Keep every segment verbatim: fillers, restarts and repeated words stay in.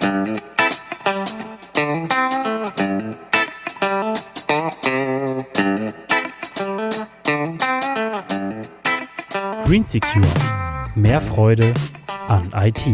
GreenSecure. Mehr Freude an I T.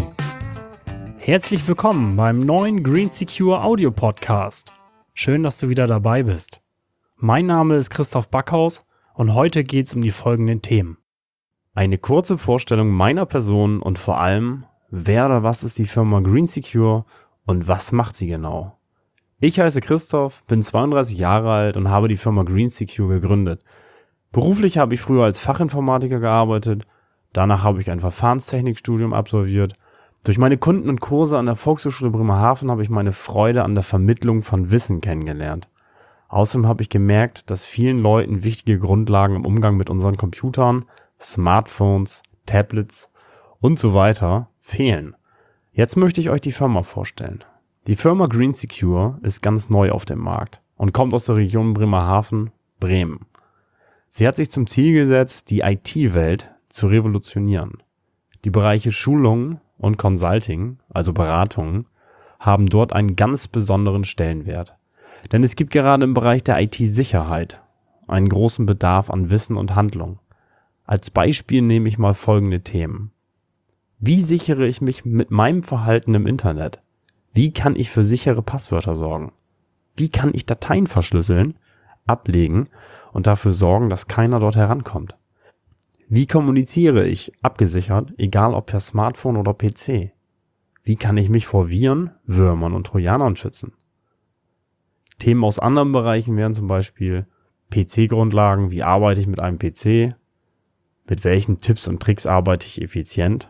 Herzlich willkommen beim neuen GreenSecure Audio Podcast. Schön, dass du wieder dabei bist. Mein Name ist Christoph Backhaus und heute geht es um die folgenden Themen. Eine kurze Vorstellung meiner Person und vor allem, wer oder was ist die Firma GreenSecure und was macht sie genau? Ich heiße Christoph, bin zweiunddreißig Jahre alt und habe die Firma GreenSecure gegründet. Beruflich habe ich früher als Fachinformatiker gearbeitet, danach habe ich ein Verfahrenstechnikstudium absolviert. Durch meine Kunden und Kurse an der Volkshochschule Bremerhaven habe ich meine Freude an der Vermittlung von Wissen kennengelernt. Außerdem habe ich gemerkt, dass vielen Leuten wichtige Grundlagen im Umgang mit unseren Computern, Smartphones, Tablets und so weiter fehlen. Jetzt möchte ich euch die Firma vorstellen. Die Firma GreenSecure ist ganz neu auf dem Markt und kommt aus der Region Bremerhaven, Bremen. Sie hat sich zum Ziel gesetzt, die I T-Welt zu revolutionieren. Die Bereiche Schulung und Consulting, also Beratungen, haben dort einen ganz besonderen Stellenwert. Denn es gibt gerade im Bereich der I T-Sicherheit einen großen Bedarf an Wissen und Handlung. Als Beispiel nehme ich mal folgende Themen. Wie sichere ich mich mit meinem Verhalten im Internet? Wie kann ich für sichere Passwörter sorgen? Wie kann ich Dateien verschlüsseln, ablegen und dafür sorgen, dass keiner dort herankommt? Wie kommuniziere ich abgesichert, egal ob per Smartphone oder P C? Wie kann ich mich vor Viren, Würmern und Trojanern schützen? Themen aus anderen Bereichen wären zum Beispiel P C-Grundlagen, wie arbeite ich mit einem P C? Mit welchen Tipps und Tricks arbeite ich effizient?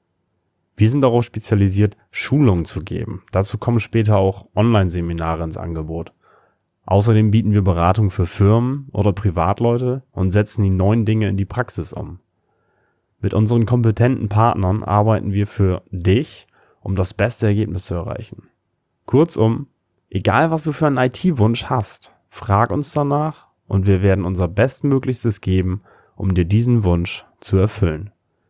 Wir sind darauf spezialisiert, Schulungen zu geben. Dazu kommen später auch Online-Seminare ins Angebot. Außerdem bieten wir Beratung für Firmen oder Privatleute und setzen die neuen Dinge in die Praxis um. Mit unseren kompetenten Partnern arbeiten wir für dich, um das beste Ergebnis zu erreichen. Kurzum, egal was du für einen I T-Wunsch hast, frag uns danach und wir werden unser Bestmöglichstes geben, um dir diesen Wunsch zu erfüllen.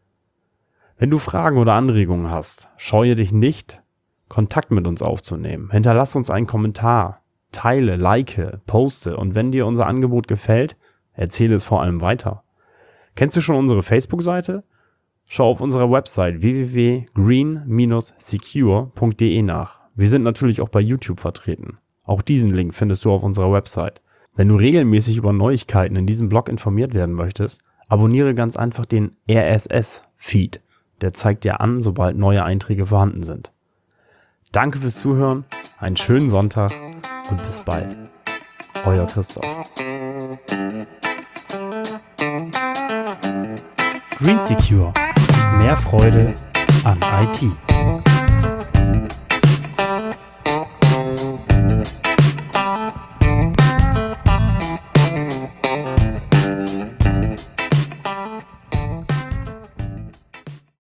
Wenn du Fragen oder Anregungen hast, scheue dich nicht, Kontakt mit uns aufzunehmen. Hinterlass uns einen Kommentar. Teile, like, poste und wenn dir unser Angebot gefällt, erzähle es vor allem weiter. Kennst du schon unsere Facebook-Seite? Schau auf unserer Website w w w punkt green dash secure punkt d e nach. Wir sind natürlich auch bei YouTube vertreten. Auch diesen Link findest du auf unserer Website. Wenn du regelmäßig über Neuigkeiten in diesem Blog informiert werden möchtest, abonniere ganz einfach den R S S-Feed. Der zeigt dir an, sobald neue Einträge vorhanden sind. Danke fürs Zuhören, einen schönen Sonntag und bis bald. Euer Christoph. GreenSecure. Mehr Freude an I T.